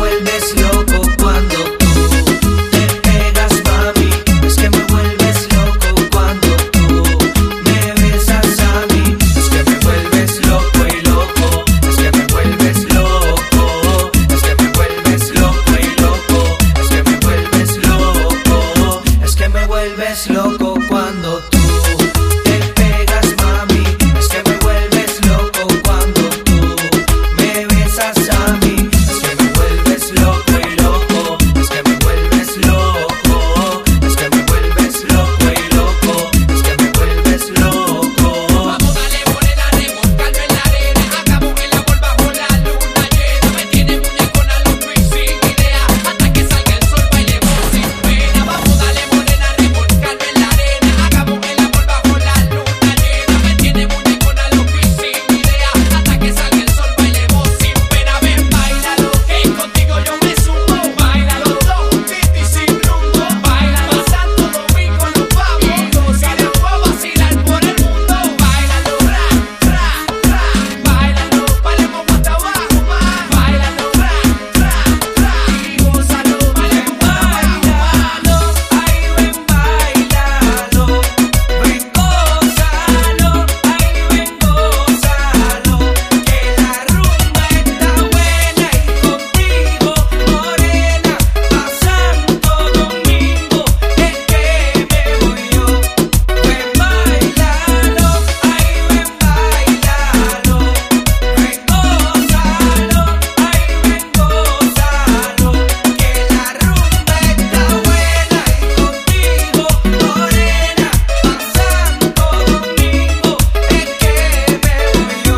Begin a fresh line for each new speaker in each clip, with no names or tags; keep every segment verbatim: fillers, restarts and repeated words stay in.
vuelves loco cuando tú te pegas, mami. Es que me vuelves loco cuando tú me besas a mí. Es que me vuelves loco y loco. Es que me vuelves loco. Es que me vuelves loco y loco. Es que me vuelves loco. Es que me vuelves loco cuando tú te pegas, mami. Es que me vuelves loco cuando tú me besas a mí. Es que me vuelves loco y loco. Es que me vuelves loco. Es que me vuelves loco y loco. Es que me vuelves loco.
Vamos, dale, morena, remolcando en la arena. Hagamos el amor bajo la luna llena. Me tiene muñecona loco y sin idea. Hasta que salga el sol bailemos sin pena. Vamos, dale, morena, remolcando en la arena. Hagamos el amor bajo la luna llena. Me tiene muñecona loco y sin idea. Hasta que salga el sol bailemos sin pena. Ven, bailalo, que contigo yo me sumo. Bailalo, dos juntitos y sin rumbo. Bailalo, Santo Domingo nos vamos. Y después vacilar por el mundo. Bailalo, ra, ra, ra. Bailalo, bailemos hasta abajo más. Bailalo, ra, ra, ra. Y gózalo, bailemos hasta abajo más.
Ay, ven, bailalo. Ven, gózalo. Ay, ven, gózalo. Que la rumba está buena y contigo, morena, a Santo Domingo es que me voy yo. Ven, bailalo. Ay, ven, bailalo. Ven, gózalo. Ay, ven, gózalo. Que la rumba está buena y contigo, morena, a Santo Domingo es que me voy yo.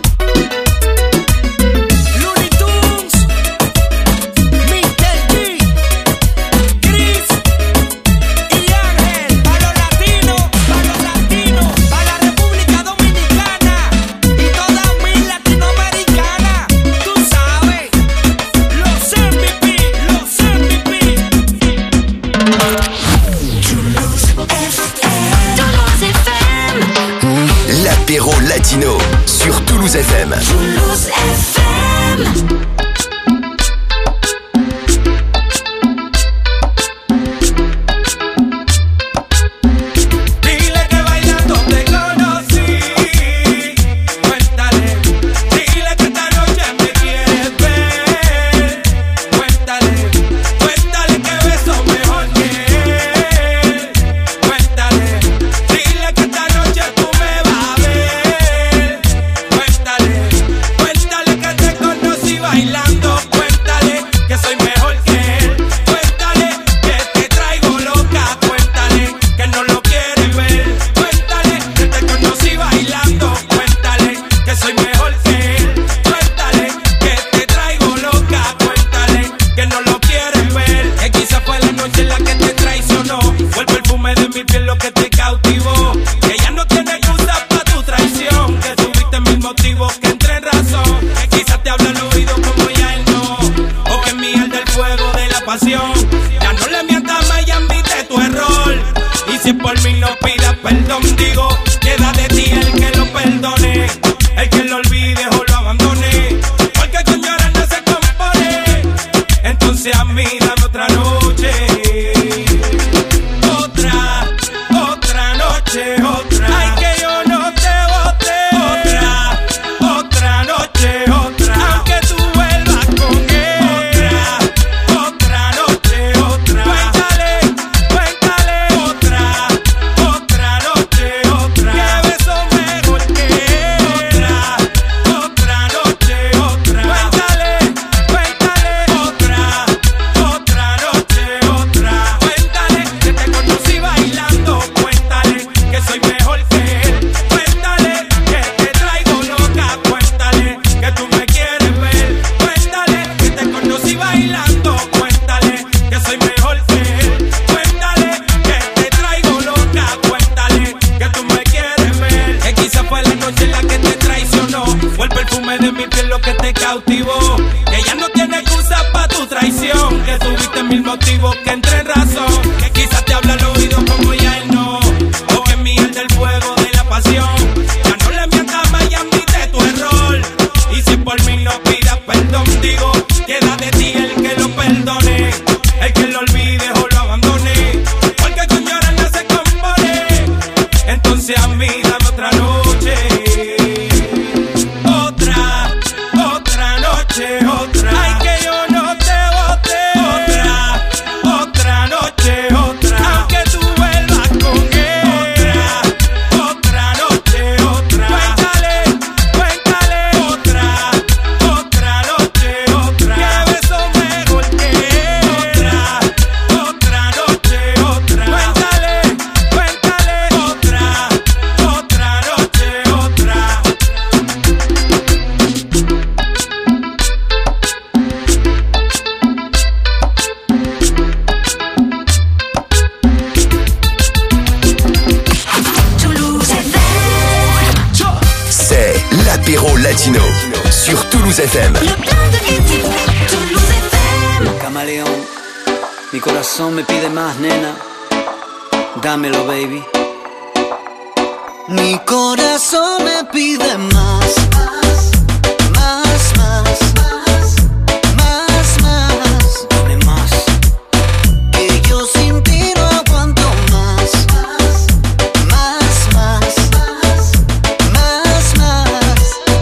Looney Tunes, mister G, Chris y Ángel. Pa' los latinos, pa' los latinos, pa' la República Dominicana y toda mi latinoamericana. Tú sabes, los M V P, los M V P.
Toulouse F M.
L'apéro latino sur Toulouse F M.
Toulouse F M.
Dile que bailando te conocí. Cuéntale. Dile que esta noche me quieres ver. Cuéntale. Cuéntale que beso mejor que él. Cuéntale. Dile que esta noche tú me vas a ver. Cuéntale. Cuéntale que te conocí bailando. Cuéntale que soy mejor que él. Cuéntale que te traigo loca. Cuéntale que no lo quieres ver. Cuéntale que te conocí bailando. Cuéntale que soy mejor que él. Cuéntale que te traigo loca. Cuéntale que no lo quieres ver. Que quizá fue la noche en la que te traicionó. Fue el perfume de mi piel lo que te cautivó. Que ya no tiene excusa para tu traición. Que tuviste mil motivos que entre en razón. Que quizá te habla al oído como ya él no. O que mi alma el fuego de la pasión. Ya no le mientas más y admite tu error. Y si por mí no pidas perdón, digo, queda de ti el que lo perdone. El que lo olvide o lo abandone. Porque con llorar no se compone. Entonces a mí dame otra noche. Otra, otra noche, otra. Ay, que yo no te bote. Otra, otra noche, otra. Aunque tú vuelvas con él. Otra, otra noche, otra. Cuéntale, cuéntale. Otra, otra noche, otra. Que beso mejor que él. Otra, otra noche, otra. Cuéntale, cuéntale. Otra, otra noche, otra. Cuéntale que te conocí bailando. Cuéntale que soy mejor que él. Cuéntale que te traigo loca. Cuéntale que tú me quieres ver. Cuéntale que te conocí bailando. Cuéntale que soy mejor que él. Cuéntale que te traigo loca. Cuéntale que tú me quieres ver. Que quizá fue la noche en la que te traicionó. Fue el perfume de mi piel lo que te cautivó. Que ya no tiene excusa para tu traición. Que tuviste mil motivos que entre en razón. Que quizás te habla al oído como ya él no. O que mi alma el fuego de la pasión. Ya no le mientas más y admite tu error. Y si por mí no pidas perdón, digo, queda de ti el que
Toulouse F M.
Le plan de Eddie, Toulouse F M.
Camaleón, mi corazón me pide más, nena. Dámelo, baby. Mi corazón me pide más. Más, más, más, más, más. Dame más. Que yo sin ti no aguanto más. Más, más, más, más.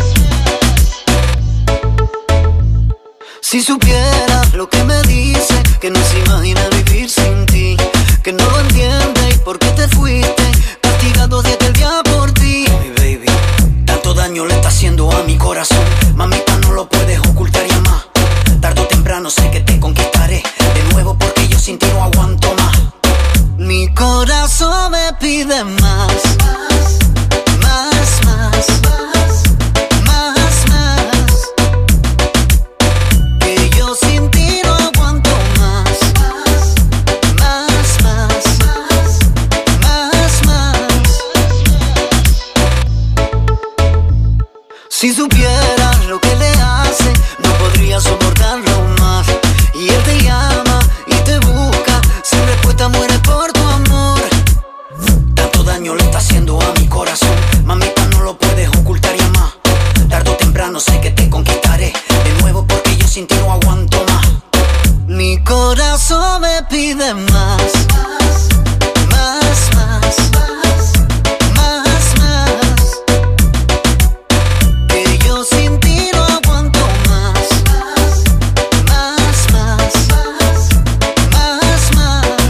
Si supieras lo que me dice, que no se imagina vivir sin ti, que no lo entiende y por qué te fuiste, castigado de aquel día por ti. Mi baby, tanto daño le está haciendo a mi corazón, mamita, no lo puedes ocultar ya más. Tarde o temprano sé que te conquistaré de nuevo, porque yo sin ti no aguanto más. Mi corazón me pide más. Más, más, más, más, más. Que yo sin ti no aguanto más. Más, más, más, más. Si supieras lo que le hace, no podría soportarlo más. Y él te llama y te busca, sin respuesta muere por tu amor. Tanto daño le está haciendo a mi corazón, mamita, no lo puedes ocultar ya más. Tarde o temprano sé que te conquistaré de nuevo, porque yo sin ti no aguanto más. Mi corazón me pide más. Más, más, más, más. Que yo sin ti no aguanto más. Más, más, más, más.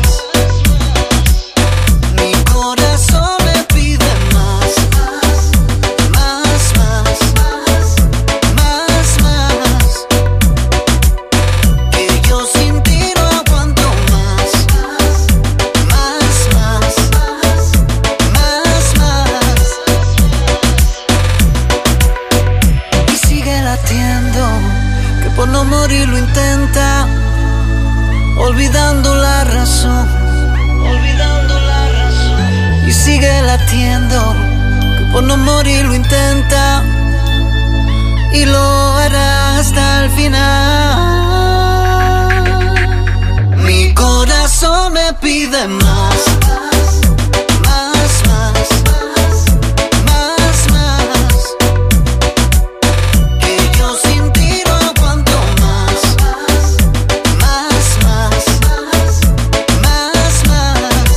Mi corazón me pide más. Más, más, más, más. Que yo sin ti no aguanto más. Más, más, más, más. Y sigue latiendo, que por no morir lo intenta, olvidando la razón, olvidando la razón. Y sigue latiendo, que por no morir lo intenta, y lo hará hasta el final. Mi corazón me pide más. Más, más, más, más. Que yo sin ti no aguanto más. Más, más, más, más.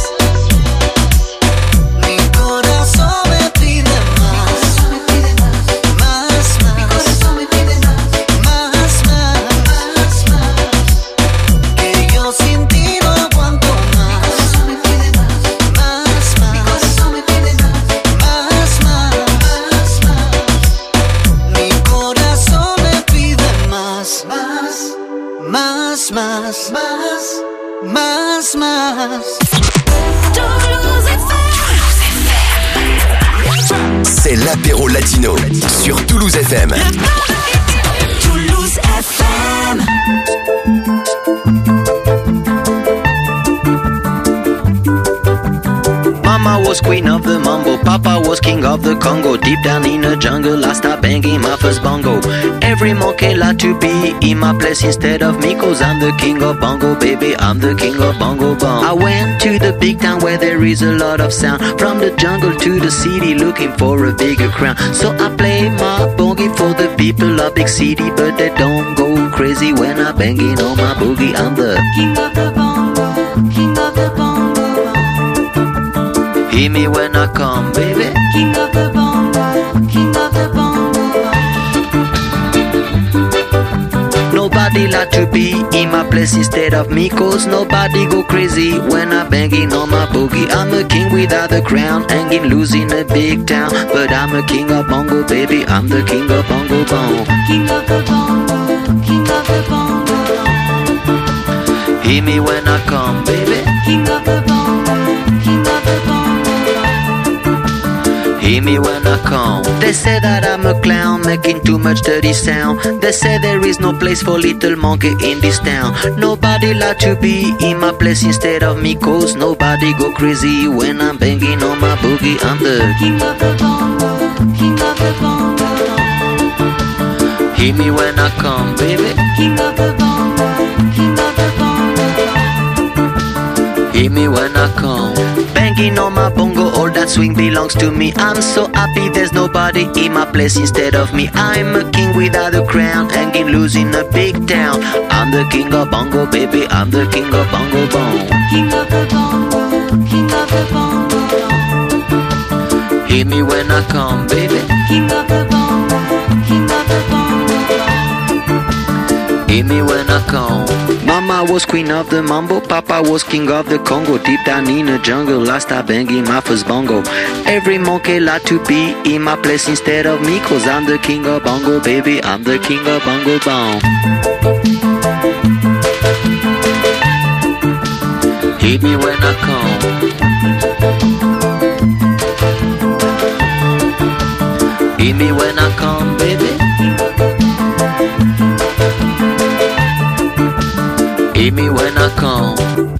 Mi corazón me pide más. Más, más, más, más, más. Que yo sin ti no aguanto más. Más, más, más, más, más. Mi corazón me pide más. Más, más, más, más, más, más.
Toulouse F M.
C'est l'apéro latino sur Toulouse F M.
Toulouse F M.
Mama was queen of the mambo, Papa was king of the Congo. Deep down in the jungle, I started banging my first bongo. Every monkey like to be in my place instead of me, cause I'm the king of bongo, baby, I'm the king of bongo bong. I went to the big town where there is a lot of sound, from the jungle to the city looking for a bigger crown. So I play my boogie for the people of big city, but they don't go crazy when I banging on my boogie. I'm the
King of the bongo, king of the bongo,
hear me when I come, baby.
king of the bongo, king of the bongo.
Nobody like to be in my place instead of me, cause nobody go crazy when I'm banging on my boogie. I'm a king without a crown, hanging loose in a big town, but I'm a king of bongo, baby, I'm the king of bongo bong.
King of the bongo, king of the bongo,
Hear me when I come, baby.
king of the bongo, king of the bongo.
Hear me when I come. They say that I'm a clown, making too much dirty sound. They say there is no place for little monkey in this town. Nobody like to be in my place instead of me, cause nobody go crazy when I'm banging on my boogie. I'm the
King of the bongo, king of the bongo.
Hear me when I come, baby.
King of the bongo, king of the bongo.
Hear me when I come. Banging on my bongo, all that swing belongs to me. I'm so happy there's nobody in my place instead of me. I'm a king without a crown, hanging loose in a big town. I'm the king of bongo, baby. I'm the king of bongo bong.
King of the bongo, king of the bongo.
Hear me when I come, baby.
King of the bongo, king of the bongo.
Hear me when I come. Mama was queen of the mambo, Papa was king of the Congo. Deep down in the jungle, I start banging my first bongo. Every monkey like to be in my place instead of me, cause I'm the king of bongo, baby. I'm the king of bongo bong. Hear me when I come. Hear me when I come, baby. Hear me when I come.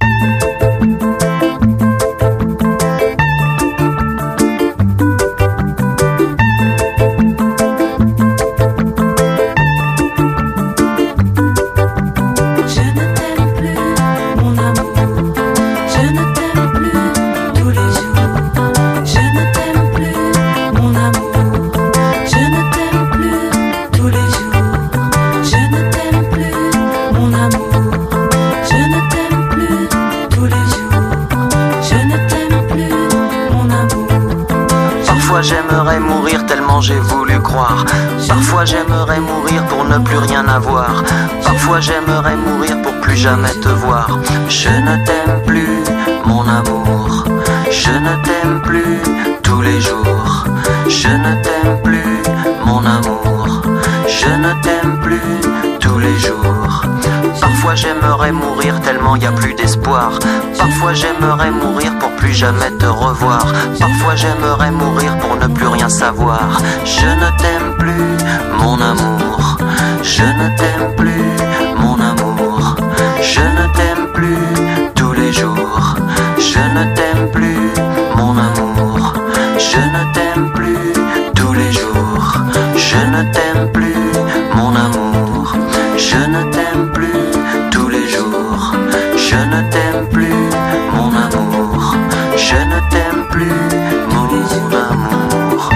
Je ne t'aime plus, mon amour. Je ne t'aime plus tous les jours. Je ne t'aime plus, mon amour. Je ne t'aime plus tous les jours. Je ne t'aime plus, mon amour. Je ne t'aime plus tous les jours. Je ne t'aime plus, mon amour.
Parfois j'aimerais mourir tellement j'ai voulu croire. Parfois j'aimerais mourir pour ne plus rien avoir. Parfois j'aimerais mourir pour plus jamais te voir. Je ne t'aime plus, mon amour. Je ne t'aime plus tous les jours. Je ne t'aime plus, mon amour. Je ne t'aime plus tous les jours. Parfois j'aimerais mourir tellement y a plus d'espoir. Parfois j'aimerais mourir pour plus jamais te revoir. Parfois j'aimerais mourir pour ne plus rien savoir. Je ne t'aime plus, mon amour. Je ne t'aime plus, mon amour. Je ne t'aime plus tous les jours. Je ne t'aime plus, mon amour. Je ne t'aime plus tous les jours. Je ne t'aime plus, mon amour. Je ne t'aime plus tous les jours. Je ne t'aime plus, mon amour. Je ne t'aime plus, mon amour.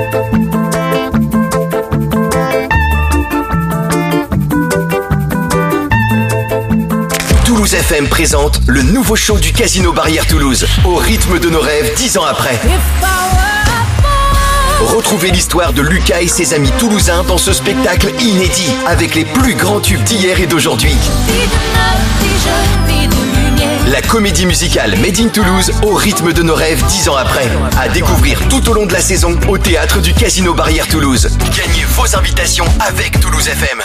Toulouse F M présente le nouveau show du Casino Barrière Toulouse. Au rythme de nos rêves, dix ans après. Retrouvez l'histoire de Lucas et ses amis toulousains dans ce spectacle inédit, avec les plus grands tubes d'hier et d'aujourd'hui. La comédie musicale Made in Toulouse au rythme de nos rêves dix ans après. À découvrir tout au long de la saison au théâtre du Casino Barrière Toulouse. Gagnez vos invitations avec Toulouse F M.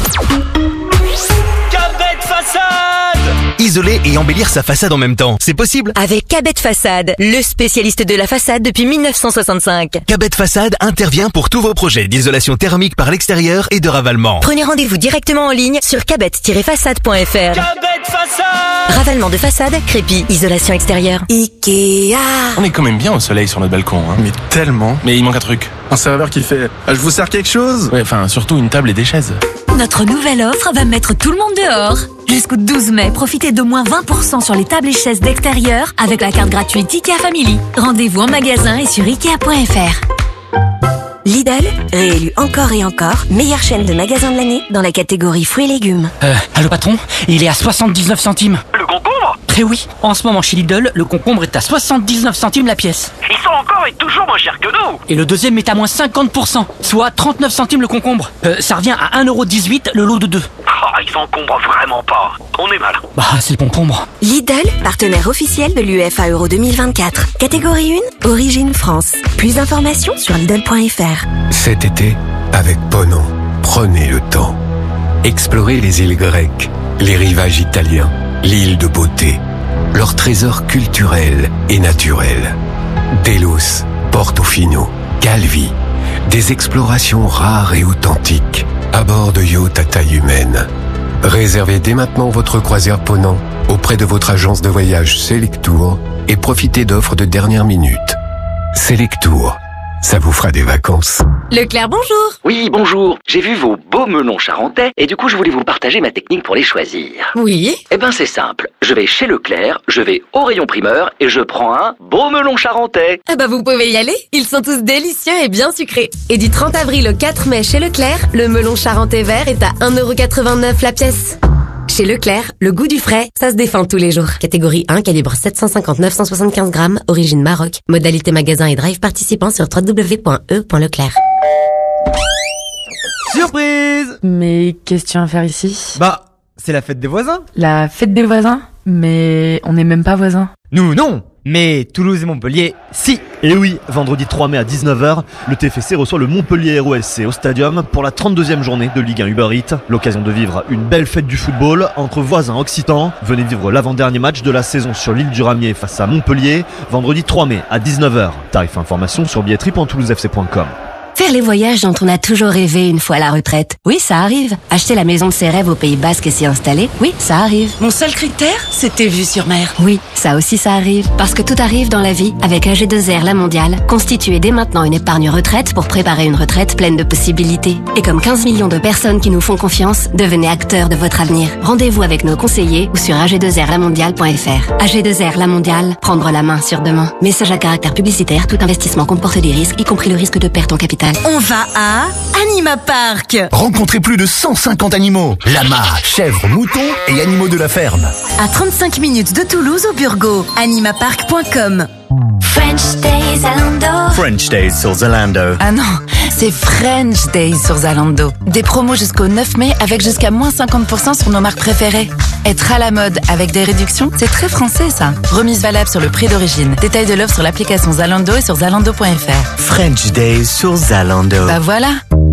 Cabet Façade!
Isoler et embellir sa façade en même temps, c'est possible?
Avec Cabet Façade, le spécialiste de la façade depuis mille neuf cent soixante-cinq.
Cabet Façade intervient pour tous vos projets d'isolation thermique par l'extérieur et de ravalement.
Prenez rendez-vous directement en ligne sur cabet tiret façade point f r.
Cabet Façade!
Ravalement de façade, crépi, isolation extérieure. Ikea.
On est quand même bien au soleil sur notre balcon, hein.
Mais tellement.
Mais il manque un truc.
Un serveur qui fait « Je vous sers quelque chose ?»
Ouais, enfin, surtout une table et des chaises.
Notre nouvelle offre va mettre tout le monde dehors. Jusqu'au douze mai, profitez d'au moins vingt pour cent sur les tables et chaises d'extérieur avec la carte gratuite Ikea Family. Rendez-vous en magasin et sur ikea point f r.
Lidl, réélu encore et encore, meilleure chaîne de magasins de l'année dans la catégorie fruits et légumes.
Euh, allô patron, il est à soixante-dix-neuf centimes.
Le concombre?
Eh oui, en ce moment chez Lidl, le concombre est à soixante-dix-neuf centimes la pièce.
Ils sont encore et toujours moins chers que nous.
Et le deuxième est à moins cinquante pour cent, soit trente-neuf centimes le concombre. Euh, ça revient à un euro dix-huit le lot de deux.
Oh, ils encombrent vraiment pas. On est mal.
Bah, c'est le concombre.
Lidl, partenaire officiel de l'U E F A Euro deux mille vingt-quatre. Catégorie un, Origine France. Plus d'informations sur lidl point f r.
Cet été, avec Pono, prenez le temps. Explorez les îles grecques, les rivages italiens, l'île de beauté, leurs trésors culturels et naturels. Delos, Portofino, Calvi, des explorations rares et authentiques, à bord de yachts à taille humaine. Réservez dès maintenant votre croisière Ponant auprès de votre agence de voyage Selectour et profitez d'offres de dernière minute. Selectour, ça vous fera des vacances.
Leclerc, bonjour.
Oui, bonjour. J'ai vu vos beaux melons charentais et du coup je voulais vous partager ma technique pour les choisir.
Oui.
Eh ben c'est simple. Je vais chez Leclerc, je vais au rayon primeur et je prends un beau melon charentais.
Eh ben vous pouvez y aller. Ils sont tous délicieux et bien sucrés. Et du trente avril au quatre mai chez Leclerc, le melon charentais vert est à un euro quatre-vingt-neuf la pièce. Chez Leclerc, le goût du frais, ça se défend tous les jours. Catégorie un, calibre sept cent cinquante neuf cent soixante-quinze grammes, origine Maroc. Modalité magasin et drive participant sur w w w point e point leclerc.
Surprise!
Mais qu'est-ce que tu viens faire ici?
Bah, c'est la fête des voisins.
La fête des voisins? Mais on n'est même pas voisins.
Nous, non! Mais Toulouse et Montpellier, si.
Et oui, vendredi trois mai à dix-neuf heures, le T F C reçoit le Montpellier R O S C au Stadium pour la trente-deuxième journée de Ligue un Uber Eats. L'occasion de vivre une belle fête du football entre voisins occitans. Venez vivre l'avant-dernier match de la saison sur l'île du Ramier face à Montpellier, vendredi trois mai à dix-neuf heures. Tarif information sur billetterie point toulouse f c point com.
Faire les voyages dont on a toujours rêvé une fois à la retraite. Oui, ça arrive. Acheter la maison de ses rêves au Pays Basque et s'y installer. Oui, ça arrive.
Mon seul critère, c'était vue sur mer.
Oui, ça aussi ça arrive. Parce que tout arrive dans la vie. Avec A G deux R La Mondiale, constituez dès maintenant une épargne retraite pour préparer une retraite pleine de possibilités. Et comme quinze millions de personnes qui nous font confiance, devenez acteurs de votre avenir. Rendez-vous avec nos conseillers ou sur a g deux r la mondiale point f r. A G deux R La Mondiale, prendre la main sur demain. Message à caractère publicitaire, tout investissement comporte des risques, y compris le risque de perte en capital.
On va à Anima Park.
Rencontrez plus de cent cinquante animaux. Lamas, chèvres, moutons et animaux de la ferme.
À trente-cinq minutes de Toulouse au Burgo. animapark point com.
French Days Zalando.
French Days sur Zalando.
Ah non, c'est French Days sur Zalando. Des promos jusqu'au neuf mai avec jusqu'à moins cinquante pour cent sur nos marques préférées. Être à la mode avec des réductions, c'est très français ça. Remise valable sur le prix d'origine. Détail de l'offre sur l'application Zalando et sur zalando point f r.
French Days sur Zalando.
Bah voilà.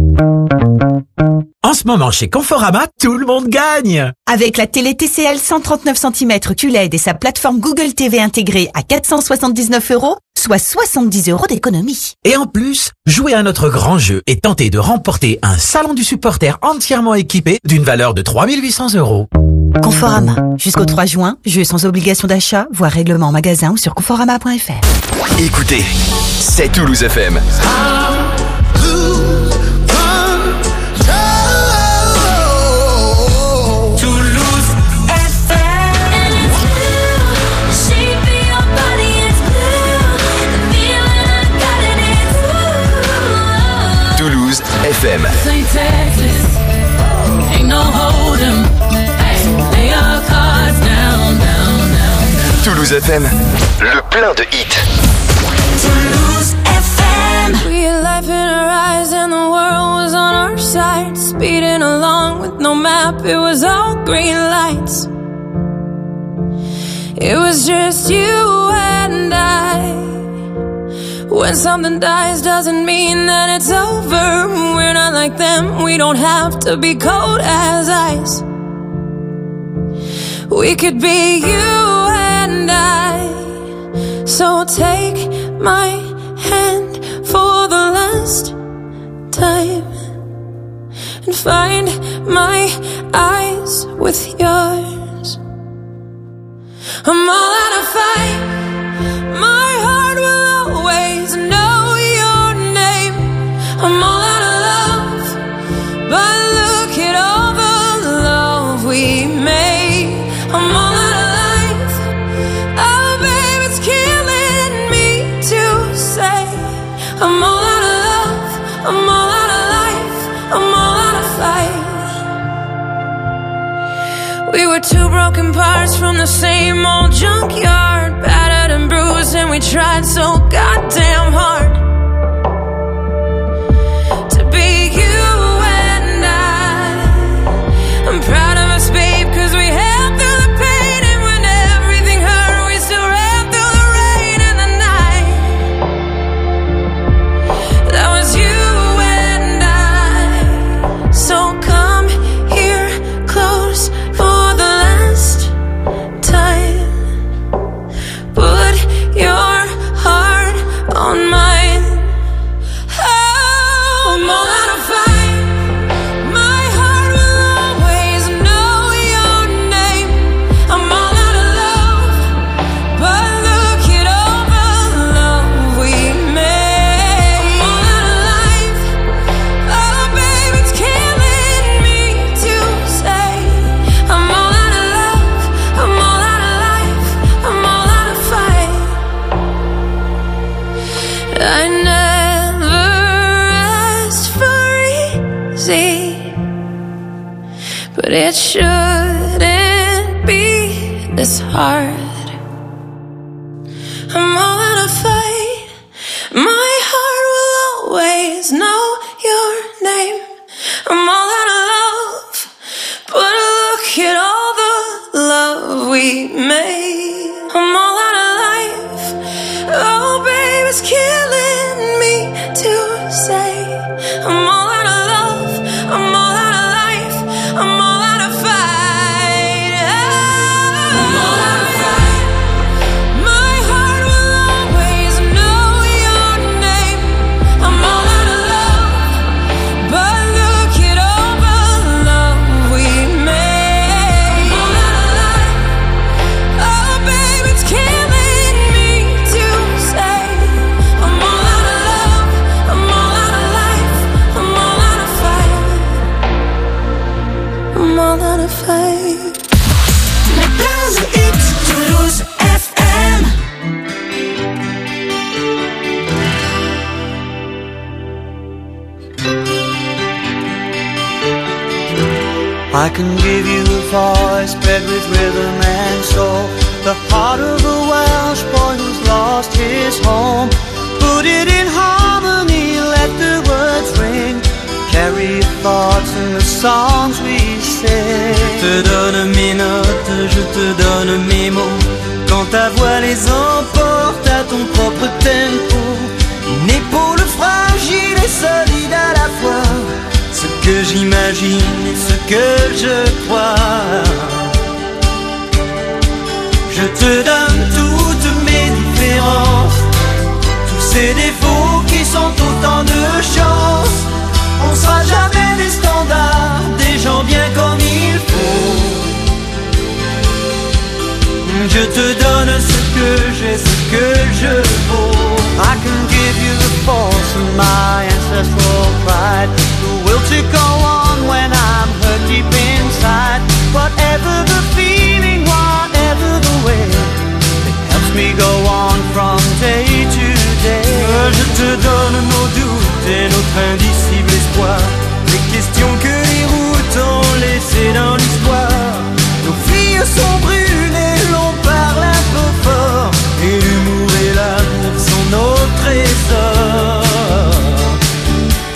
En ce moment, chez Conforama, tout le monde gagne! Avec la télé T C L cent trente-neuf centimètres Q L E D et sa plateforme Google T V intégrée à quatre cent soixante-dix-neuf euros, soit soixante-dix euros d'économie. Et en plus, jouez à notre grand jeu et tentez de remporter un salon du supporter entièrement équipé d'une valeur de trois mille huit cents euros. Conforama. Jusqu'au trois juin, jeu sans obligation d'achat, voire règlement en magasin ou sur conforama point f r.
Écoutez, c'est Toulouse F M. Toulouse F M. Toulouse F M, le plein de hits.
Toulouse F M.
Real life in our eyes and the world was on our side. Speeding along with no map, it was all green lights. It was just you and I. When something dies doesn't mean that it's over. We're not like them, we don't have to be cold as ice. We could be you and I. So take my hand for the last time and find my eyes with yours. I'm all out of fight. My heart will always know your name. I'm all out of love, but look at all the love we made. I'm all out of life. Oh, babe, it's killing me to say. I'm all out of love. I'm all out of life. I'm all out of fight. We were two broken parts from the same old junkyard, battered and bruised, and we tried so goddamn hard to be you and I. I'm proud of us, babe, cause we held through the pain, and when everything hurt, we still ran through the rain and the night. That was you and I. So come here close for the last time. Put your heart on mine. hard. I'm all out of fight. My heart will always know your name. I'm all out of love, but look at all the love we made. I'm all out of life. Oh, baby, it's killing me to say. I'm all out of love. I'm all out of life. I'm all out of fight. I'm all out of fight. My heart will always know your name. I'm all out of love, but look at all the love we made. I'm all out of life. Oh, baby, it's killing me to say. I'm all out of love. I'm all out of life. I'm all out of fight. I'm all out of fight.
Le buzz hit Toulouse F M.
I can give you a voice bred with rhythm and soul, the heart of a Welsh boy who's lost his home. Put it in harmony, let the words ring, carry your thoughts in the songs we sing.
Je te donne mes notes, je te donne mes mots, quand ta voix les emporte à ton propre tempo. Une épaule fragile et solide à la fois, ce que j'imagine et ce que je crois. Je te donne toutes mes différences, tous ces défauts qui sont autant de chance. On sera jamais des standards, des gens bien comme il faut. Je te donne ce que j'ai, ce que je vaux.
I can give you the force of my ancestral pride, the will to go on when I'm hurt deep inside. Whatever the feeling, whatever the way, it helps me go on from day to day.
Je te donne nos doutes et notre indicible espoir, les questions que les routes ont laissées dans l'histoire. Nos filles sont brûlées, l'on parle un peu fort, et l'humour et l'amour sont nos trésors.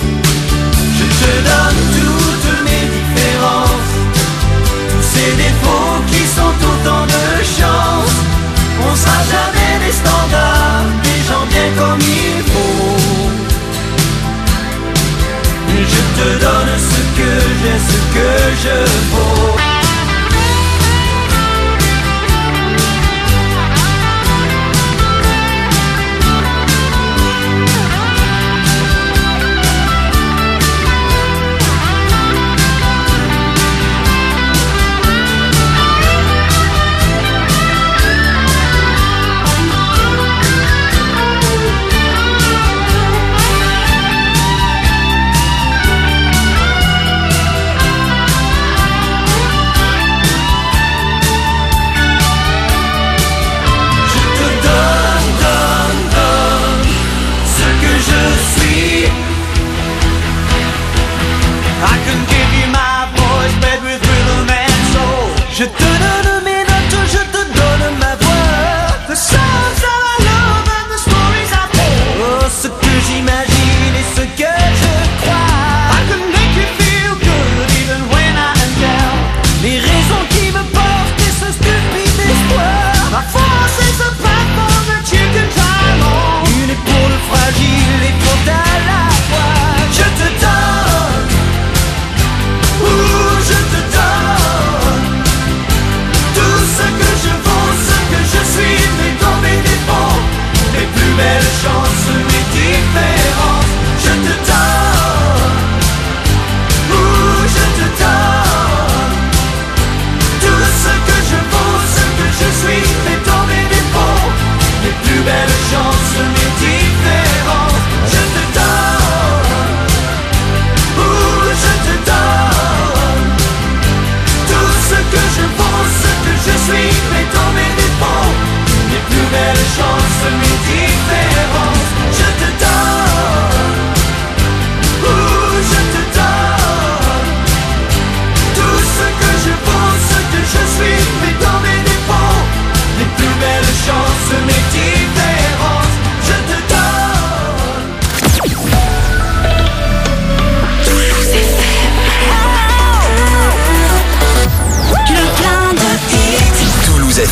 Je te donne toutes mes différences, tous ces défauts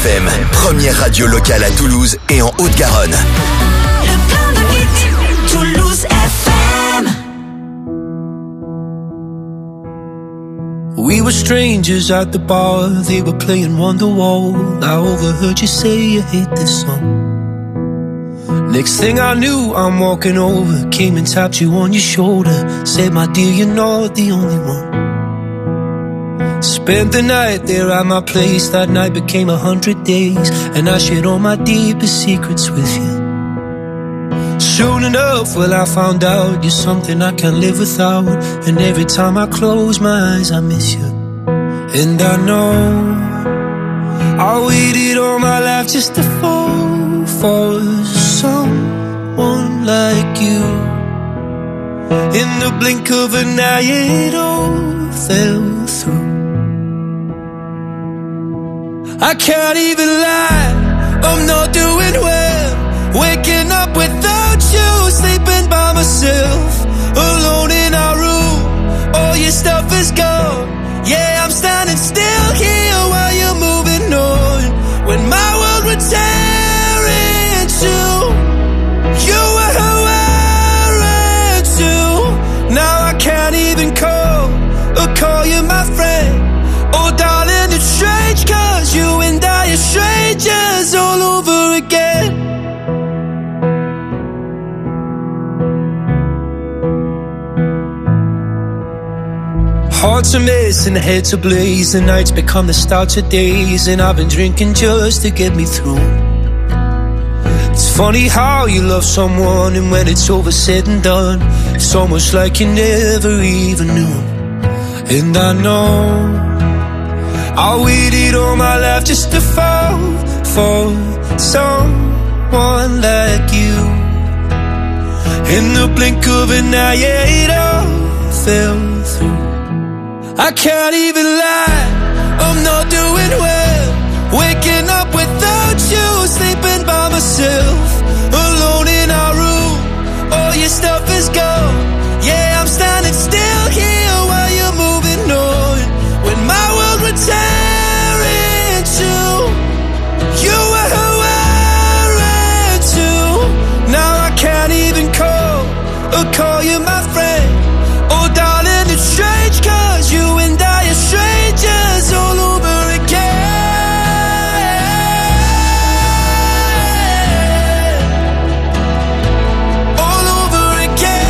F M, première radio locale à Toulouse et en Haute-Garonne.
Le plein de hits, Toulouse F M.
We were strangers at the bar, they were playing Wonderwall. I overheard you say you hate this song. Next thing I knew, I'm walking over, came and tapped you on your shoulder, said, my dear, you're not the only one. Spent the night there at my place, that night became a hundred days, and I shared all my deepest secrets with you. Soon enough, well, I found out you're something I can't live without, and every time I close my eyes, I miss you. And I know I waited all my life just to fall for someone like you. In the blink of an eye, it all fell through. I can't even lie, I'm not doing well. Waking up without you, sleeping by myself, alone in our room. All your stuff is gone. Yeah, I'm standing still here while you're moving on. When my world would tear in two, you were wearing too. Now I can't even call or call you my friend. Oh darling, it's strange, cause you and I are strangers all over again. Hearts are missing, heads ablaze, the nights become the start of days, and I've been drinking just to get me through. It's funny how you love someone, and when it's over said and done, it's almost like you never even knew. And I know I waited all my life just to fall for someone like you. In the blink of an eye, yeah, it all fell through. I can't even lie, I'm not doing well. Waking up without you, sleeping by myself, alone in our room. All your stuff is gone. Yeah, I'm standing still here while you're moving on. When my world would tear in two, you were wearing too. Now I can't even call or call you my friend. Oh darling, it's strange, cause you and I are strangers all over again. All over again.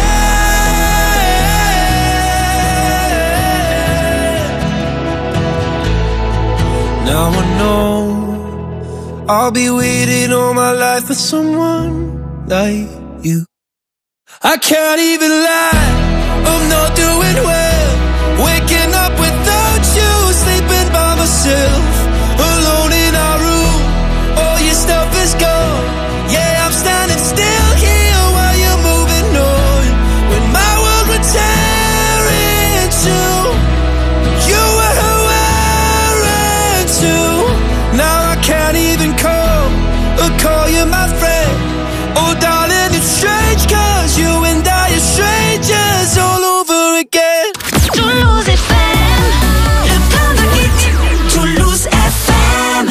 Now I know I'll be waiting all my life for someone like you. I can't even lie, I'm not doing well. Waking up without you, sleeping by myself, alone in our room. All your stuff is gone. Yeah, I'm standing still here while you're moving on. When my world would tear in two, you were wearing too. Now I can't even call or call you my friend. Oh darling, it's strange, cause you and I are strangers all over again.
Toulouse F M, le plein de hits, Toulouse F M.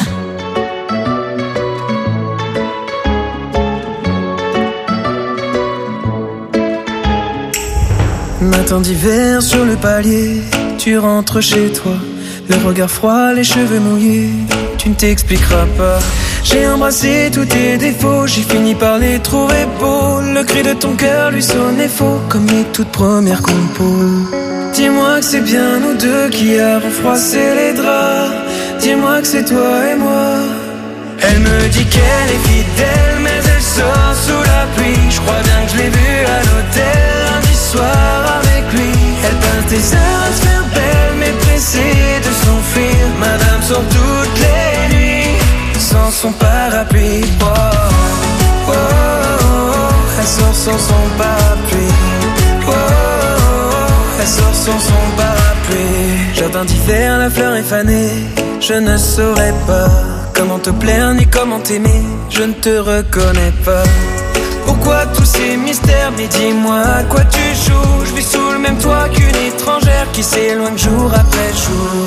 Matin d'hiver sur le palier, tu rentres chez toi, le regard froid, les cheveux mouillés, tu ne t'expliqueras pas. J'ai embrassé tous tes défauts, j'ai fini par les trouver beaux. Le cri de ton cœur lui sonnait faux, comme les toutes premières compos. Dis-moi que c'est bien nous deux qui avons froissé les draps. Dis-moi que c'est toi et moi. Elle me dit qu'elle est fidèle, mais elle sort sous la pluie. Je crois bien que je l'ai vue à l'hôtel lundi soir avec lui. Elle passe des heures à se faire belle, mais pressée de s'enfuir. Madame sort toutes les nuits sans son parapluie. Oh, oh, oh, oh. Elle sort sans son parapluie. Oh, oh, oh. Elle sort sans son parapluie. Jardin d'hiver, la fleur est fanée. Je ne saurais pas comment te plaire ni comment t'aimer. Je ne te reconnais pas. Pourquoi tous ces mystères? Mais dis-moi à quoi tu joues. Je vis sous le même toit qu'une étrangère qui s'éloigne jour après jour.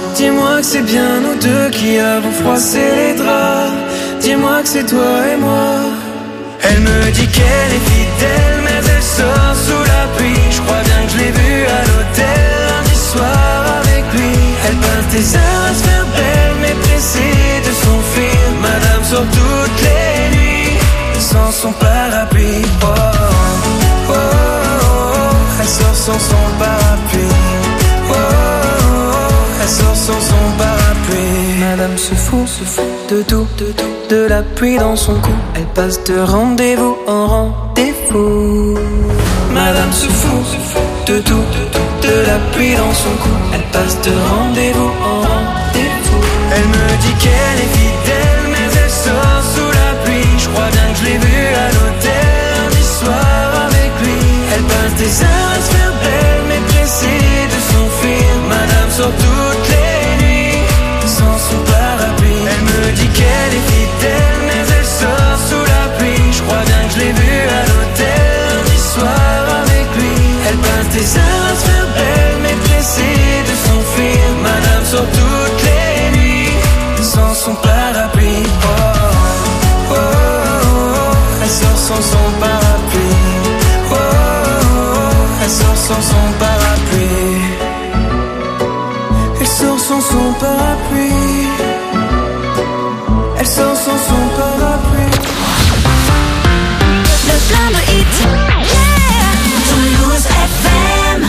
Dis-moi que c'est bien nous deux qui avons froissé les draps. Dis-moi que c'est toi et moi. Elle me dit qu'elle est fidèle, mais elle sort sous la pluie. Je crois bien que je l'ai vue à l'hôtel lundi soir avec lui. Elle passe des heures à se faire belle, mais pressée de s'enfuir. Madame sort toutes les nuits sans son parapluie. Oh, oh, oh, oh. Elle sort sans son parapluie. Oh, oh, oh. Elle sort sans son parapluie. Madame se fout, se fout de tout, de tout, de la pluie dans son cou. Elle passe de rendez-vous en rendez-vous. Madame se fout, se fout de tout, de tout, de la pluie dans son cou. Elle passe de rendez-vous en rendez-vous. Elle me dit qu'elle est fidèle, mais elle sort sous la pluie. Je crois bien que je l'ai vue à l'hôtel lundi soir avec lui. Elle passe des heures à se faire belle, mais pressée de s'enfuir. Madame sort toutes les nuits sans son parapluie. Elle me dit qu'elle est fidèle, mais elle sort sous la pluie. Je crois bien que je l'ai vue à l'hôtel lundi soir avec lui. Elle passe des heures à se faire belle, mais pressée de s'enfuir. Madame sort toutes les nuits sans son parapluie. Oh, oh, oh, oh. Elle sort sans son parapluie. Oh, oh, oh. Elle sort sans son parapluie. Elle sort sans son parapluie. Elle sort sans son parapluie.
Le plein de hits, yeah. Toulouse F M.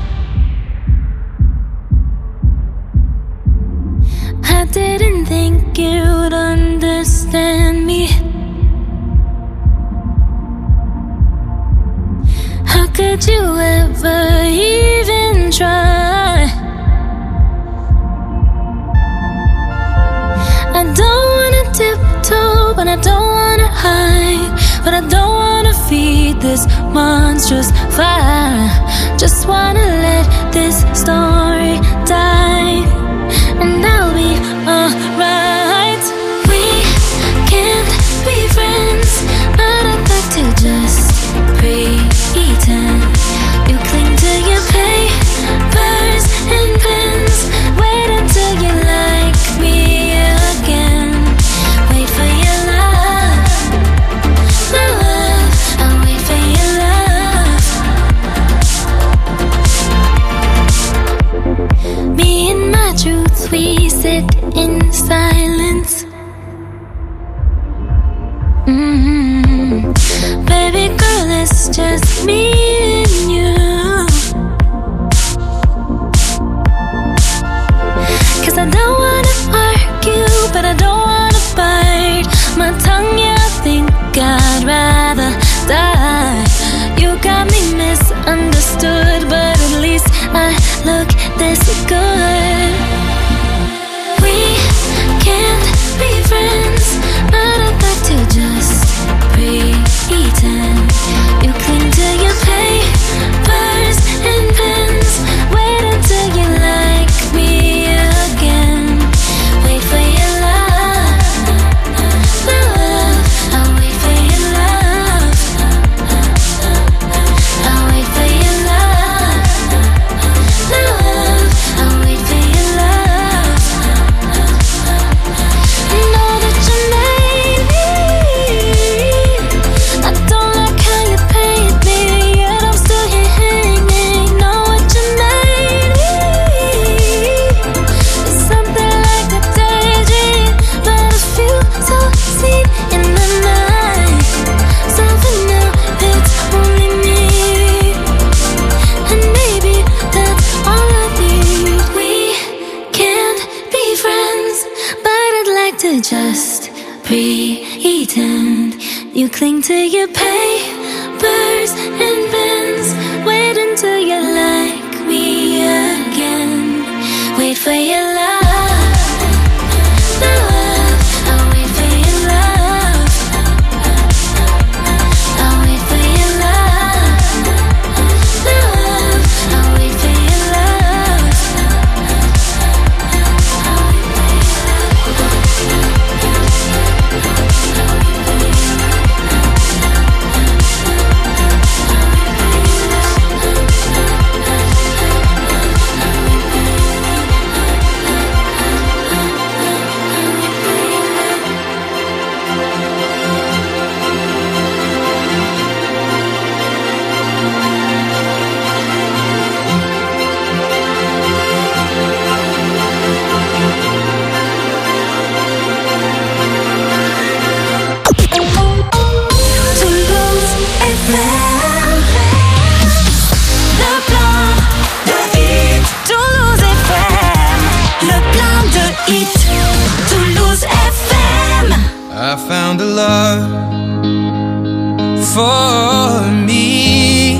I didn't think you'd understand me. How could you ever even try? I don't wanna tiptoe, but I don't wanna hide. But I don't wanna feed this monstrous fire. Just wanna let this story die, and I'll be alright. We can't be friends, but I'd like to just pretend. You cling to your papers and pens. Wait until you like me again. Wait for your love, my love. I'll wait for your love. Me and my truth, we sit in silence. Mm-hmm. Baby girl, it's just me and you. 'Cause I don't wanna argue, but I don't wanna bite my tongue, yeah, I think I'd rather die. You got me misunderstood, but at least I look this good. We can't be friends, but I'd like to just pretend. You cling to your papers and pens. Wait until you like me again. Wait for your love, my love. I'll wait for your love. I'll wait for your love, my love. I'll wait for your love. Know that you made me. I don't like how you paint me, yet I'm still here hanging. Know what you made me. It's something like a daydream, but I feel so seen in the night. So for now, it's only me, and maybe that's all I need. We can't be friends, but I'd like to just pretend. You cling to your papers and pens. Wait until you like me again. Wait for your love, my love. I'll wait for your love. I'll wait for your love, my love. I'll wait for your love.
hit, Toulouse F M.
I found a love for me.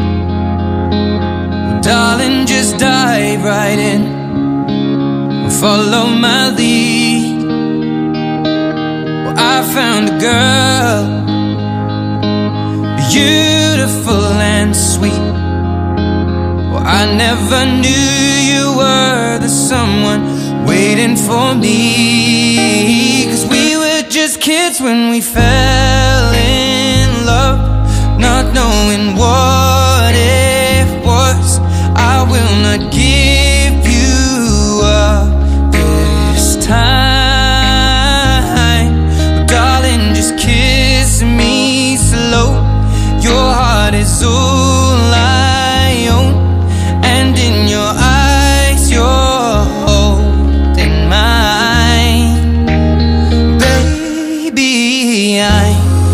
Darling, just dive right in, follow my lead. Well, I found a girl, beautiful and sweet. Well, I never knew you were the someone waiting for me. 'Cause we were just kids when we fell in love, not knowing what it was. I will not give you up this time. Darling, just kiss me slow. Your heart is all I own, and in your eyes you're holding mine. Baby, I'm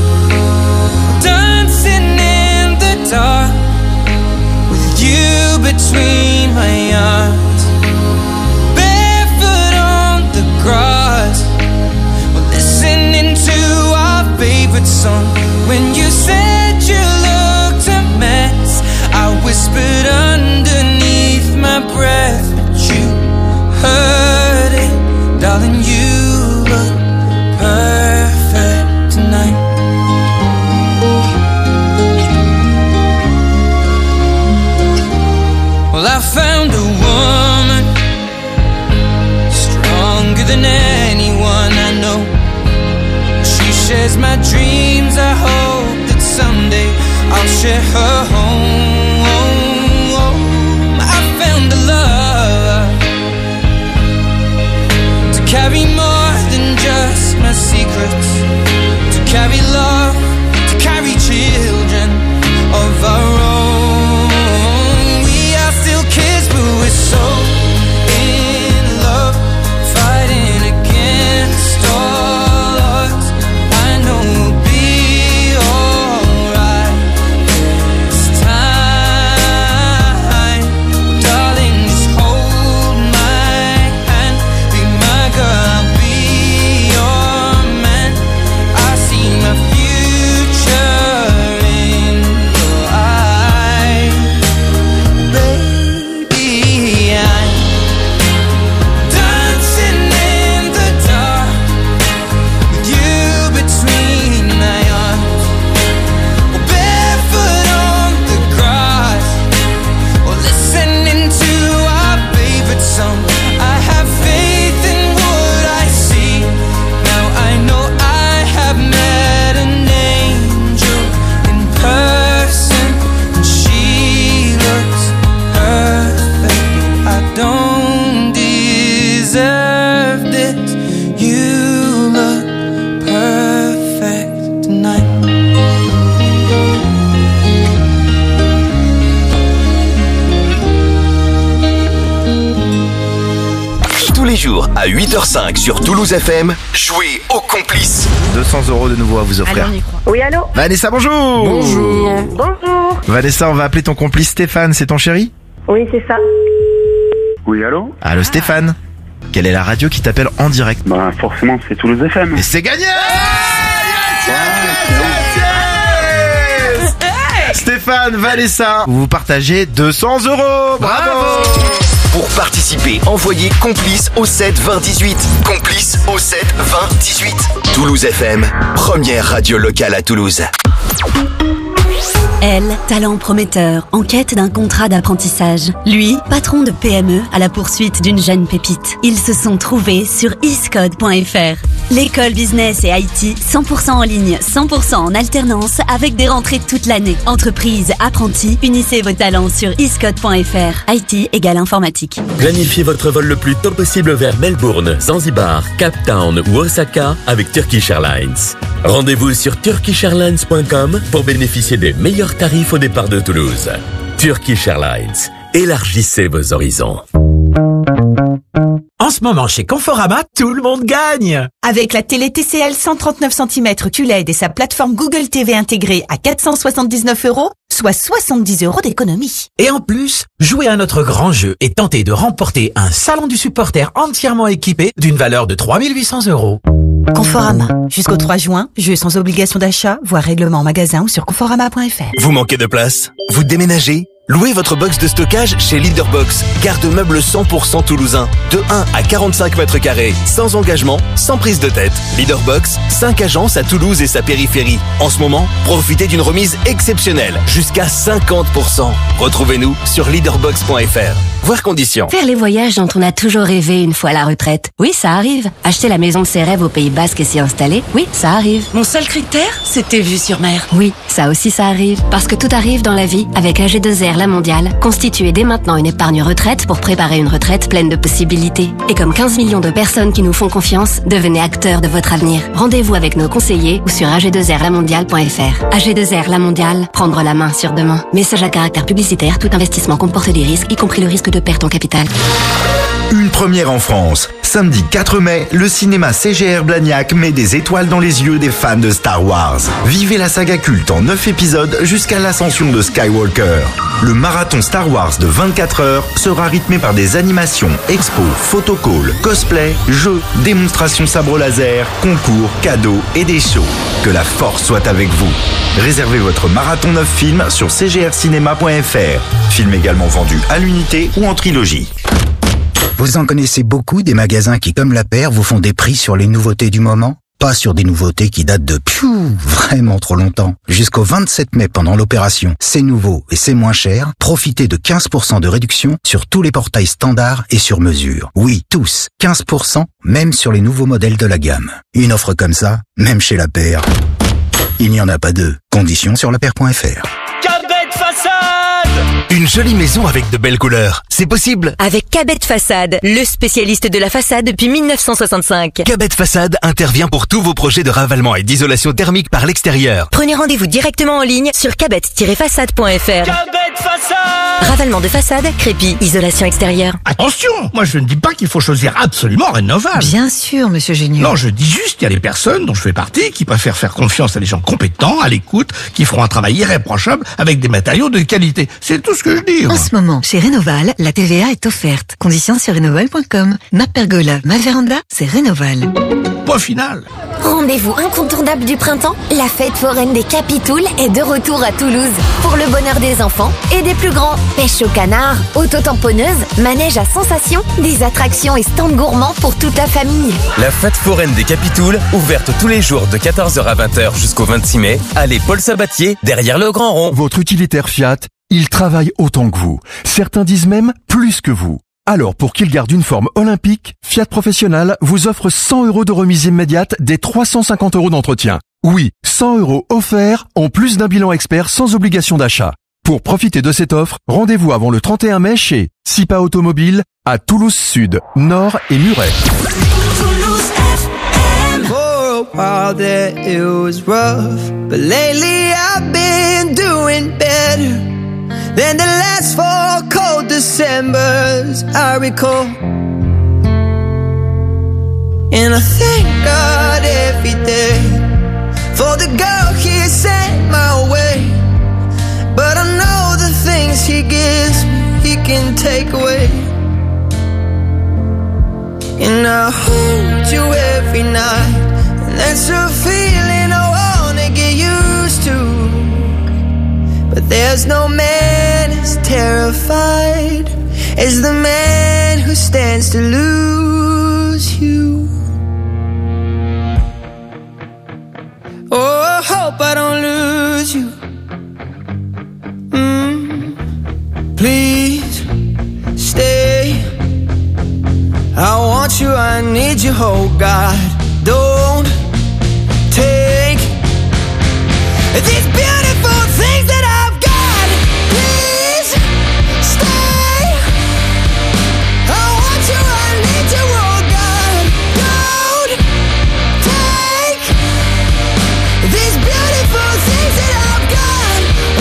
dancing in the dark with you between my arms, barefoot on the grass. We're listening to our favorite song. When you said you looked a mess, I whispered underneath my breath, but you heard it. Darling, you look perfect tonight. Well, I found a woman stronger than anyone I know. She shares my dreams. I hope that someday I'll share her home. I found a love to carry more than just my secrets, to carry love, to carry children of our own. We are still kids, but we're so in love, fighting against all odds. I know we'll be alright this time. Darling, just hold my hand, be my girl, I'll be your man. I see my future in your eyes. Baby, I'm dancing in the dark with you between my arms, or barefoot on the grass, or listening to our favorite song. I have faith in what I see. Now I know I have met an angel in person, and she looks perfect. I don't deserve this. You look perfect tonight.
Tous les jours à huit heures cinq sur Toulouse F M, jouez au complice.
deux cents euros de nouveau à vous offrir.
Oui, allô?
Vanessa, bonjour.
Bonjour. Bonjour.
Vanessa, on va appeler ton complice Stéphane, c'est ton chéri?
Oui, c'est ça.
Oui, allô?
Allô Stéphane. Quelle est la radio qui t'appelle en direct?
Bah forcément c'est Toulouse F M.
Et c'est gagné. Stéphane, Vanessa, vous partagez deux cents euros. Bravo.
Pour participer, envoyez complice au sept vingt dix-huit. Complice au sept vingt dix-huit. Toulouse F M, première radio locale à Toulouse.
Elle, talent prometteur, en quête d'un contrat d'apprentissage. Lui, patron de P M E à la poursuite d'une jeune pépite. Ils se sont trouvés sur iscode point f r. L'école business et I T, cent pour cent en ligne, cent pour cent en alternance, avec des rentrées toute l'année. Entreprise, apprentis, unissez vos talents sur iscode point f r. I T égale informatique.
Planifiez votre vol le plus tôt possible vers Melbourne, Zanzibar, Cape Town ou Osaka avec Turkish Airlines. Rendez-vous sur turkish airlines point com pour bénéficier des meilleurs tarifs au départ de Toulouse. Turkish Airlines, élargissez vos horizons.
En ce moment, chez Conforama, tout le monde gagne! Avec la télé T C L cent trente-neuf centimètres Q L E D et sa plateforme Google T V intégrée à quatre cent soixante-dix-neuf euros, soit soixante-dix euros d'économie.
Et en plus, jouez à notre grand jeu et tentez de remporter un salon du supporter entièrement équipé d'une valeur de trois mille huit cents euros.
Conforama. Jusqu'au trois juin, jeu sans obligation d'achat, voire règlement en magasin ou sur conforama point f r.
Vous manquez de place? Vous déménagez? Louez votre box de stockage chez Leaderbox, garde-meuble cent pour cent toulousain, de un à quarante-cinq mètres carrés, sans engagement, sans prise de tête. Leaderbox, cinq agences à Toulouse et sa périphérie. En ce moment, profitez d'une remise exceptionnelle, jusqu'à cinquante pour cent. Retrouvez-nous sur leaderbox point f r. Voir conditions.
Faire les voyages dont on a toujours rêvé une fois à la retraite. Oui, ça arrive. Acheter la maison de ses rêves au Pays Basque et s'y installer. Oui, ça arrive.
Mon seul critère, c'était vue sur mer.
Oui, ça aussi ça arrive. Parce que tout arrive dans la vie avec A G deux R La Mondiale. Constituez dès maintenant une épargne retraite pour préparer une retraite pleine de possibilités. Et comme quinze millions de personnes qui nous font confiance, devenez acteurs de votre avenir. Rendez-vous avec nos conseillers ou sur a g deux r la mondiale point f r. A G deux R La Mondiale, prendre la main sur demain. Message à caractère publicitaire, tout investissement comporte des risques, y compris le risque de perte en capital.
Une première en France. Samedi quatre mai, le cinéma C G R Blagnac met des étoiles dans les yeux des fans de Star Wars. Vivez la saga culte en neuf épisodes jusqu'à l'ascension de Skywalker. Le marathon Star Wars de vingt-quatre heures sera rythmé par des animations, expos, photocalls, cosplay, jeux, démonstrations sabre laser, concours, cadeaux et des shows. Que la force soit avec vous. Réservez votre marathon neuf films sur c g r cinéma point f r. Film également vendu à l'unité ou en trilogie.
Vous en connaissez beaucoup des magasins qui, comme la paire, vous font des prix sur les nouveautés du moment? Pas sur des nouveautés qui datent de piou, vraiment trop longtemps. Jusqu'au vingt-sept mai pendant l'opération C'est nouveau et c'est moins cher, profitez de quinze pour cent de réduction sur tous les portails standards et sur mesure. Oui, tous. quinze pour cent, même sur les nouveaux modèles de la gamme. Une offre comme ça, même chez la paire, il n'y en a pas deux. Conditions sur la paire point f r.
Cabet Façade!
Une jolie maison avec de belles couleurs. C'est possible?
Avec Cabet Façade, le spécialiste de la façade depuis mille neuf cent soixante-cinq.
Cabet Façade intervient pour tous vos projets de ravalement et d'isolation thermique par l'extérieur.
Prenez rendez-vous directement en ligne sur cabet tiret façade point f r.
Cabet Façade!
Ravalement de façade, crépi, isolation extérieure.
Attention, moi je ne dis pas qu'il faut choisir absolument Rénoval.
Bien sûr, monsieur Génieux.
Non, je dis juste qu'il y a des personnes dont je fais partie qui préfèrent faire confiance à des gens compétents, à l'écoute, qui feront un travail irréprochable avec des matériaux de qualité. C'est tout ce que je dis.
En ce moment, chez Rénoval, la T V A est offerte. Conditions sur rénoval point com. Ma pergola, ma véranda, c'est Rénoval.
Point final.
Rendez-vous incontournable du printemps, la fête foraine des Capitouls est de retour à Toulouse. Pour le bonheur des enfants et des plus grands. Pêche au canard, auto-tamponneuse, manège à sensation, des attractions et stands gourmands pour toute la famille.
La fête foraine des Capitouls, ouverte tous les jours de quatorze heures à vingt heures jusqu'au vingt-six mai, allée Paul Sabatier, derrière le Grand Rond.
Votre utilitaire Fiat, il travaille autant que vous. Certains disent même plus que vous. Alors, pour qu'il garde une forme olympique, Fiat Professional vous offre cent euros de remise immédiate des trois cent cinquante euros d'entretien. Oui, cent euros offerts en plus d'un bilan expert sans obligation d'achat. Pour profiter de cette offre, rendez-vous avant le trente et un mai chez Sipa Automobile à Toulouse Sud, Nord et Muret.
For a while there it was rough, but lately I've been doing better than the last four cold Decembers I recall. And I thank God every day for the girl He sent my way. But I know the things He gives me, He can take away. And I hold you every night, and that's a feeling I wanna get used to. But there's no man as terrified as the man who stands to lose you. Oh, I hope I don't lose you. Mm, please stay. I want you, I need you, oh God. Don't take these beautiful things that I've got. Please stay. I want you, I need you, oh God. Don't take these beautiful things that I've got.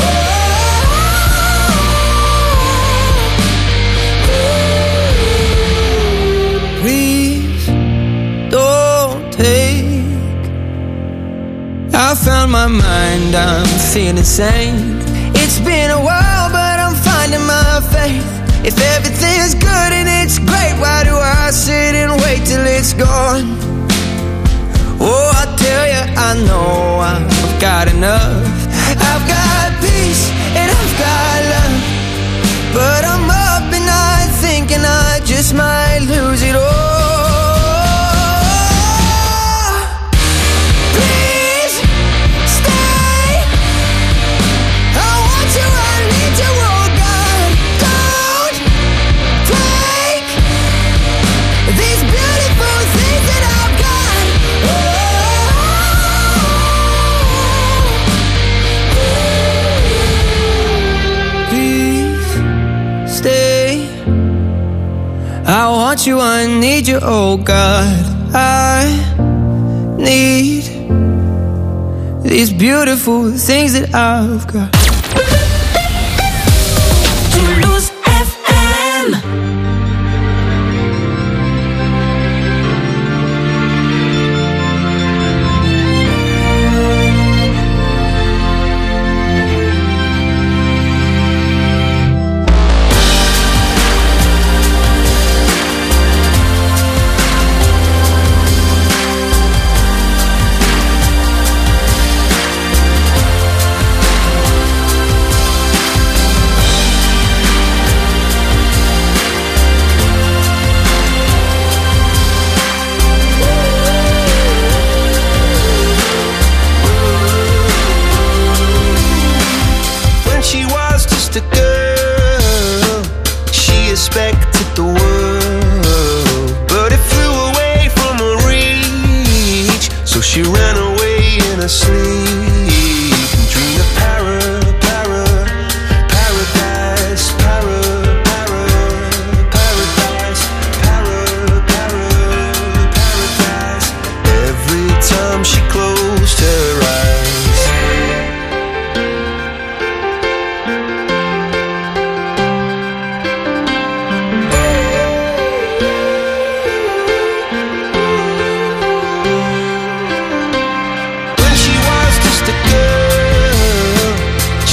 Oh, please don't take. I found my mind, I'm feeling sane. It's been a while, but I'm finding my faith. If everything's good and it's great, why do I sit and wait till it's gone? Oh, I tell you, I know I've got enough. I've got peace and I've got love, but I'm up at night thinking I just might lose it all. Please stay. I want you, I need you, oh God. Don't take these beautiful things that I've got. Please stay. I want you, I need you, oh God. I need these beautiful things that I've got.
Toulouse F M.
When she was just a girl, she expected the world, but it flew away from her reach. So she ran away in her sleep and dreamed of para, para, paradise, para, para, paradise, para, para, paradise. Every time she closed her eyes, when she was just a girl,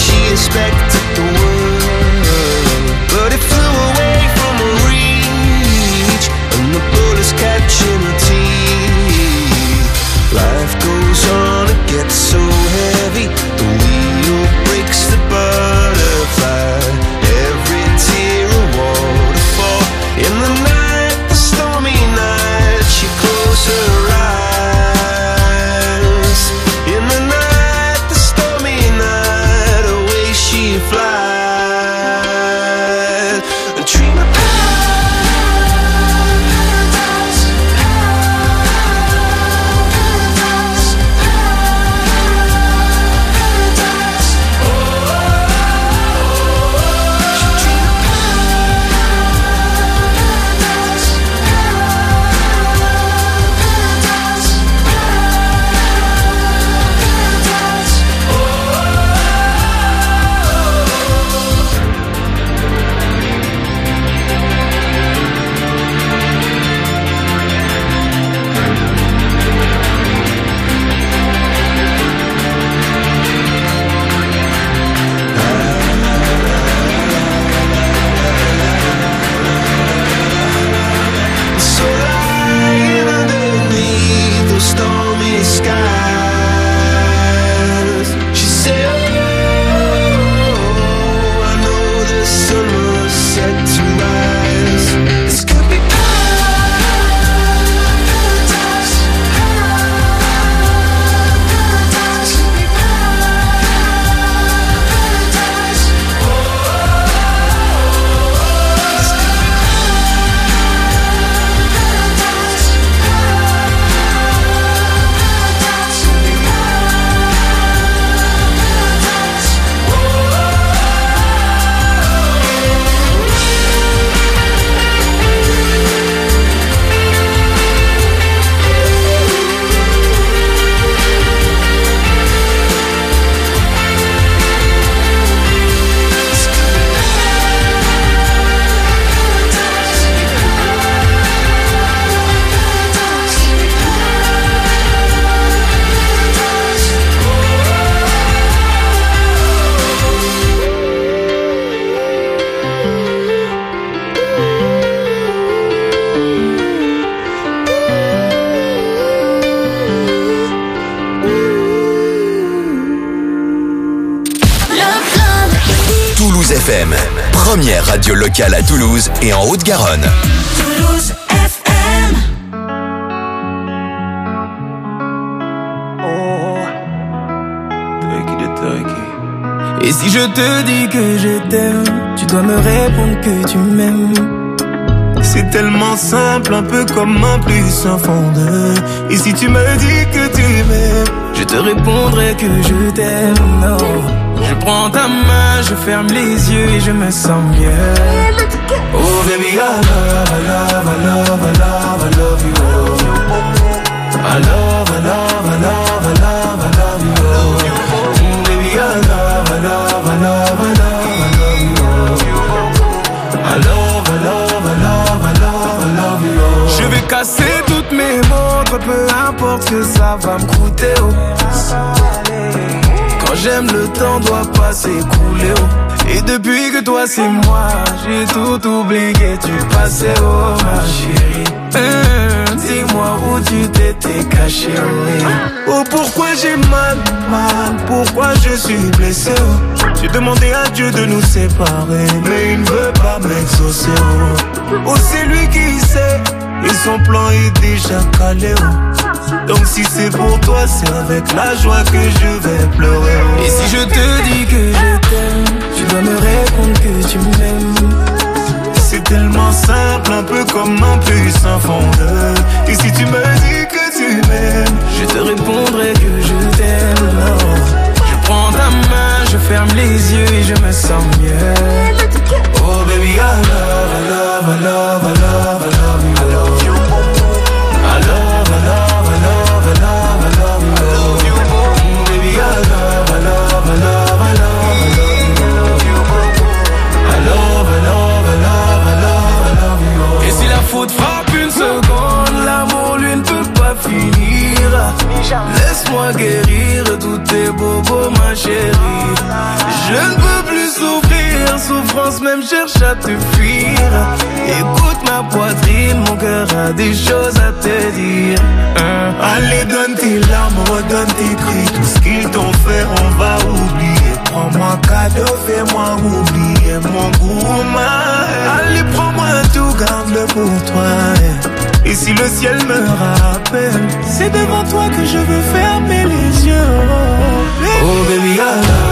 F M, première radio locale à Toulouse et en Haute-Garonne.
Toulouse F M.
Et si je te dis que je t'aime, tu dois me répondre que tu m'aimes. C'est tellement simple, un peu comme un plus un fondeur. Et si tu me dis que tu m'aimes, je te répondrai que je t'aime. Non, je prends ta main, je ferme les yeux et je me sens mieux. Oh baby, I love, I love, I love, I love, I love you. I love, I love, I love, I love, I love you. Mm, baby, I love, I love, I love, I love, I love you. I love, I love, I love, I love, I love you. Je vais casser toutes mes montres, peu importe ce que ça va me coûter. Oh. Quand j'aime, le temps doit pas s'écouler. Oh. Et depuis que toi c'est moi, j'ai tout oublié, tu passais, oh ma chérie. Hum, dis-moi où tu t'étais caché, oh. Oh pourquoi j'ai mal, mal, pourquoi je suis blessé, oh. J'ai demandé à Dieu de nous séparer, mais il ne veut pas m'exaucer, oh. Oh c'est lui qui sait, et son plan est déjà calé, oh. Donc si c'est pour toi, c'est avec la joie que je vais pleurer, oh. Et si je te dis que je t'aime, tu dois me répondre que tu m'aimes. C'est tellement simple, un peu comme un puissant fondeur. Et si tu me dis que tu m'aimes, je te répondrai que je t'aime. Oh. Je prends ta main, je ferme les yeux et je me sens mieux. Oh baby, I love, I love, I love, I love, I love you. I love you. I love, I love, I love, I love, I love you. I love you. Mm, baby, I love, I love, I love, I love. Et si la faute frappe une seconde, l'amour lui ne peut pas finir. Laisse-moi guérir tous tes bobos, ma chérie. Je ne peux plus souffrir, souffrance même cherche à te fuir. Écoute ma poitrine, mon cœur a des choses à te dire. hein. Allez donne tes larmes, redonne tes cris. Tout ce qu'ils t'ont fait on va oublier. Prends-moi cadeau, fais-moi oublier mon gourmand. Allez prends-moi tout, garde-le pour toi. Et si le ciel me rappelle, c'est devant toi que je veux fermer les yeux. Oh baby, I love